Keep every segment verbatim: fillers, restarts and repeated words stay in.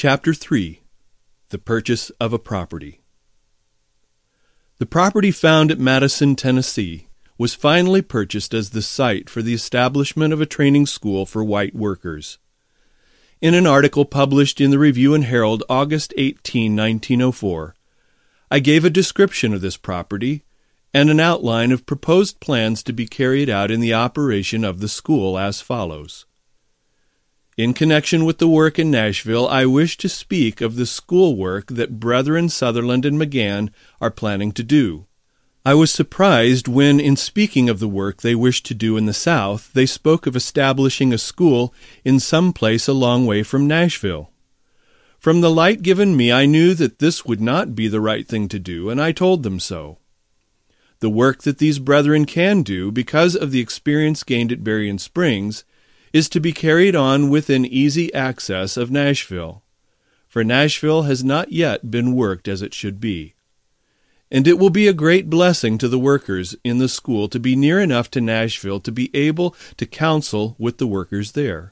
Chapter three. The Purchase of a Property. The property found at Madison, Tennessee, was finally purchased as the site for the establishment of a training school for white workers. In an article published in the Review and Herald August eighteenth, nineteen oh four, I gave a description of this property and an outline of proposed plans to be carried out in the operation of the school as follows. In connection with the work in Nashville, I wish to speak of the school work that Brethren Sutherland and McGann are planning to do. I was surprised when, in speaking of the work they wish to do in the South, they spoke of establishing a school in some place a long way from Nashville. From the light given me, I knew that this would not be the right thing to do, and I told them so. The work that these brethren can do, because of the experience gained at Berrien Springs, is to be carried on within easy access of Nashville, for Nashville has not yet been worked as it should be. And it will be a great blessing to the workers in the school to be near enough to Nashville to be able to counsel with the workers there.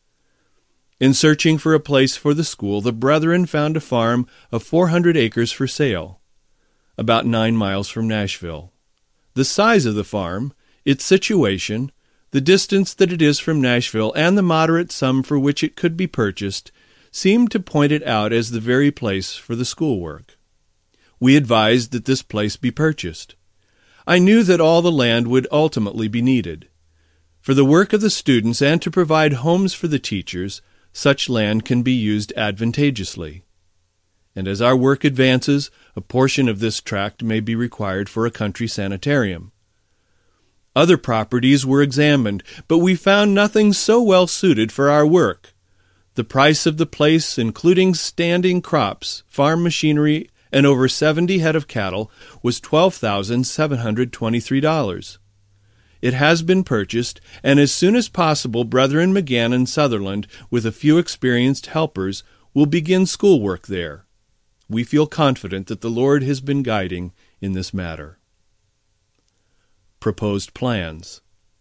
In searching for a place for the school, the brethren found a farm of four hundred acres for sale, about nine miles from Nashville. The size of the farm, its situation, the distance that it is from Nashville, and the moderate sum for which it could be purchased seemed to point it out as the very place for the schoolwork. We advised that this place be purchased. I knew that all the land would ultimately be needed. For the work of the students and to provide homes for the teachers, such land can be used advantageously. And as our work advances, a portion of this tract may be required for a country sanitarium. Other properties were examined, but we found nothing so well suited for our work. The price of the place, including standing crops, farm machinery, and over seventy head of cattle, was twelve thousand seven hundred twenty-three dollars. It has been purchased, and as soon as possible, Brethren McGann and Sutherland, with a few experienced helpers, will begin schoolwork there. We feel confident that the Lord has been guiding in this matter. Proposed plans.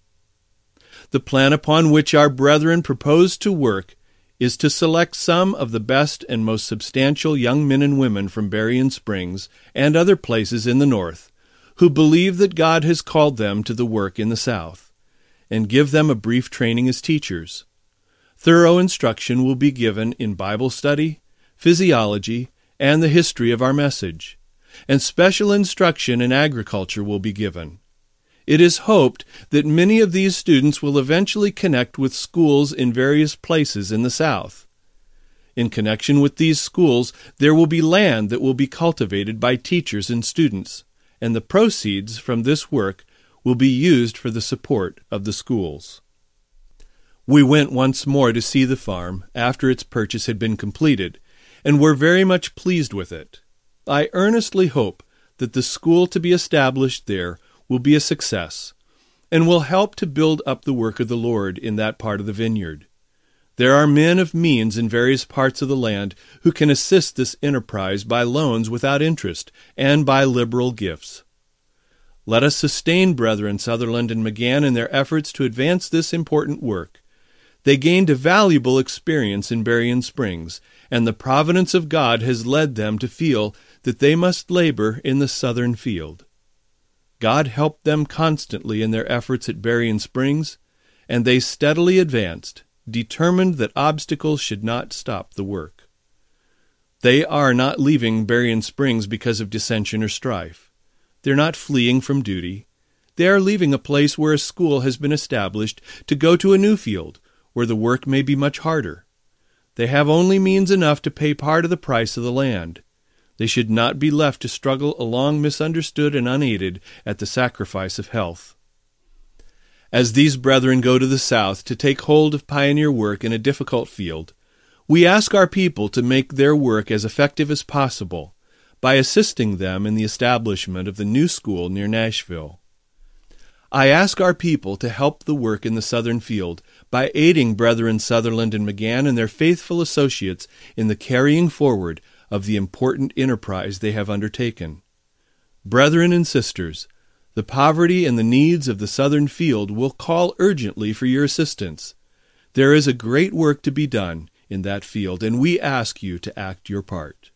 The plan upon which our brethren propose to work is to select some of the best and most substantial young men and women from Berrien Springs and other places in the North who believe that God has called them to the work in the South, and give them a brief training as teachers. Thorough instruction will be given in Bible study, physiology, and the history of our message, and special instruction in agriculture will be given. It is hoped that many of these students will eventually connect with schools in various places in the South. In connection with these schools, there will be land that will be cultivated by teachers and students, and the proceeds from this work will be used for the support of the schools. We went once more to see the farm after its purchase had been completed, and were very much pleased with it. I earnestly hope that the school to be established there will be a success, and will help to build up the work of the Lord in that part of the vineyard. There are men of means in various parts of the land who can assist this enterprise by loans without interest and by liberal gifts. Let us sustain Brethren Sutherland and McGann in their efforts to advance this important work. They gained a valuable experience in Berrien Springs, and the providence of God has led them to feel that they must labor in the southern field. God helped them constantly in their efforts at Berrien Springs, and they steadily advanced, determined that obstacles should not stop the work. They are not leaving Berrien Springs because of dissension or strife. They're not fleeing from duty. They are leaving a place where a school has been established to go to a new field, where the work may be much harder. They have only means enough to pay part of the price of the land. They should not be left to struggle along misunderstood and unaided at the sacrifice of health. As these brethren go to the South to take hold of pioneer work in a difficult field, we ask our people to make their work as effective as possible by assisting them in the establishment of the new school near Nashville. I ask our people to help the work in the southern field by aiding Brethren Sutherland and McGann and their faithful associates in the carrying forward of the important enterprise they have undertaken. Brethren and sisters, the poverty and the needs of the southern field will call urgently for your assistance. There is a great work to be done in that field, and we ask you to act your part.